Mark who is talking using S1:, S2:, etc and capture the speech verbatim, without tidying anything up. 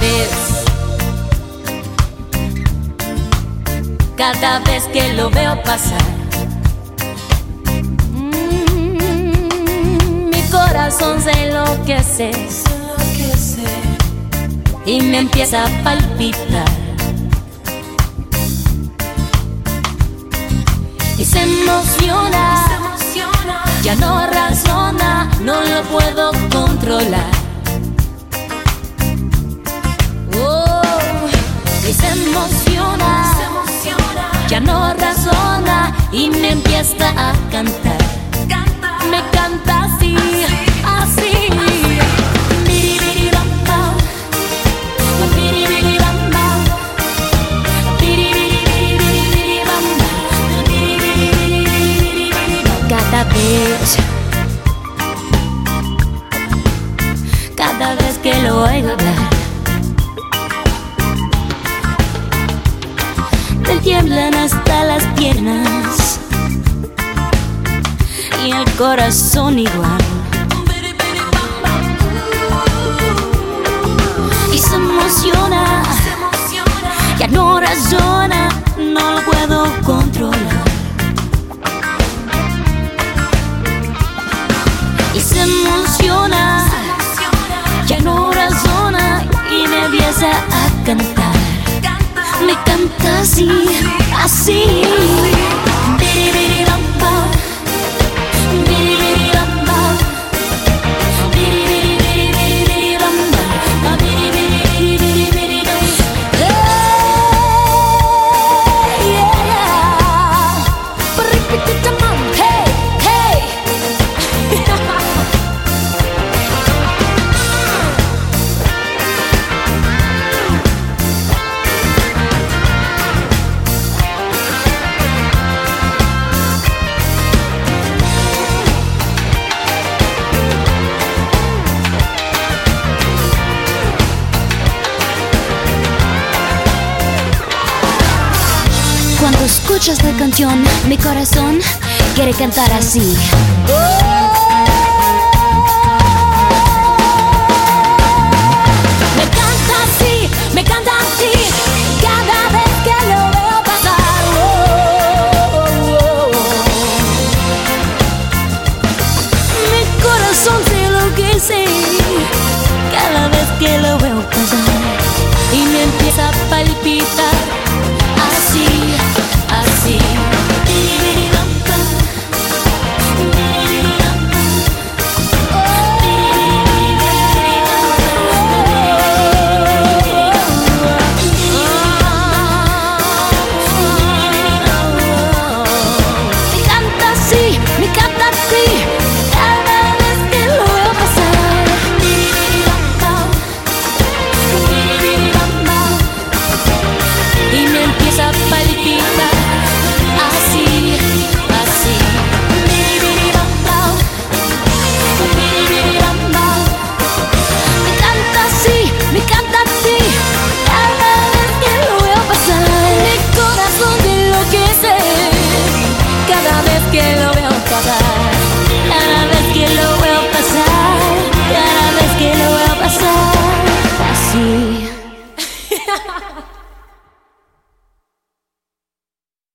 S1: vez, cada vez que lo veo pasar, mm, mi corazón se enloquece,
S2: se enloquece
S1: y me empieza a palpitar. Y se emociona,
S2: se emociona,
S1: ya no razona, no lo puedo controlar. Oh, y se emociona,
S2: se emociona,
S1: ya no razona y me empieza a cantar.
S2: canta,
S1: Me canta así, así. Biribiribamba, biribiribamba, biribiribiribiribamba, biribiribiribiribamba. Cada vez, cada vez que lo oigo hablar, me tiemblan hasta las piernas y el corazón igual. Y se emociona,
S2: se emociona,
S1: ya no razona, no lo puedo controlar. Y se emociona, ya no razona y me empieza a cantar. Me canta así, así. Biribiribamba, biribiribamba, biribiribiribiribamba, biribiribiribiribamba. Hey, yeah. Biribiribamba, hey, hey. Cuando escuchas la canción, mi corazón quiere cantar así. Oh.